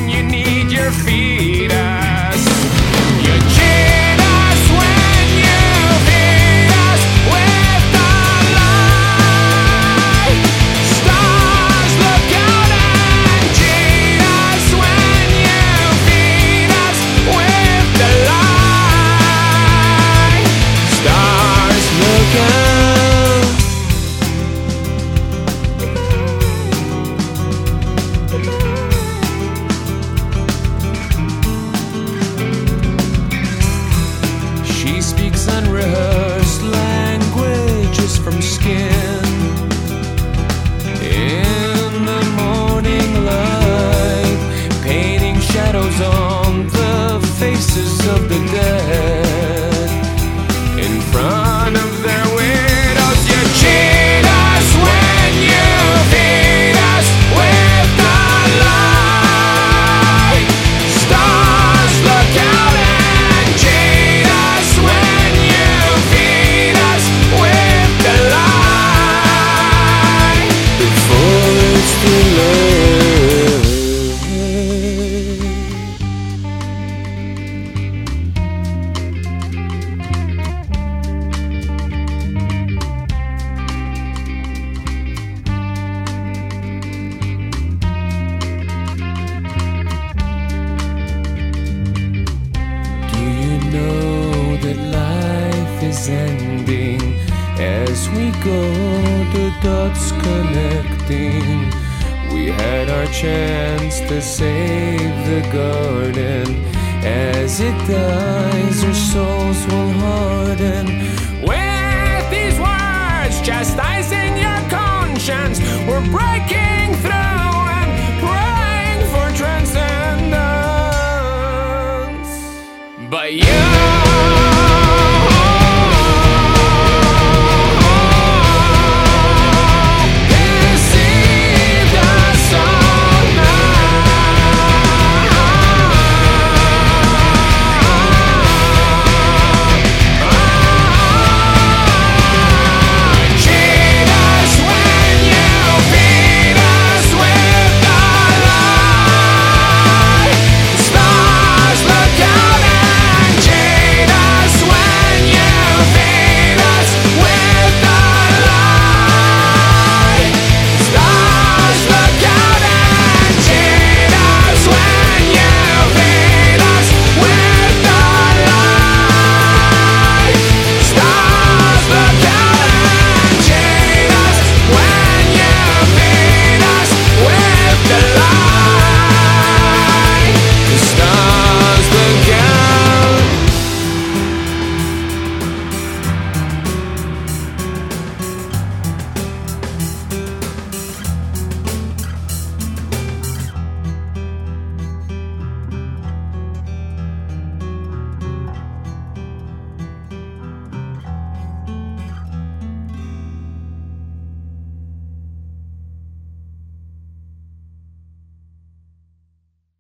when you need your fetus. You cheat us when you feed us with the light. Stars look out and cheat us when you feed us with the light. Stars look out. She speaks unrehearsed languages from skin. In the morning light, painting shadows on the faces of the dead. In front of their widows, you cheat us when you feed us with the light. Stars look out and cheat us when you feed us with the light. Before it's too late. Do you know that life is ending as we go, the dots connecting? We had our chance to save the garden. As it dies, our souls will harden. With these words chastising your conscience, we're breaking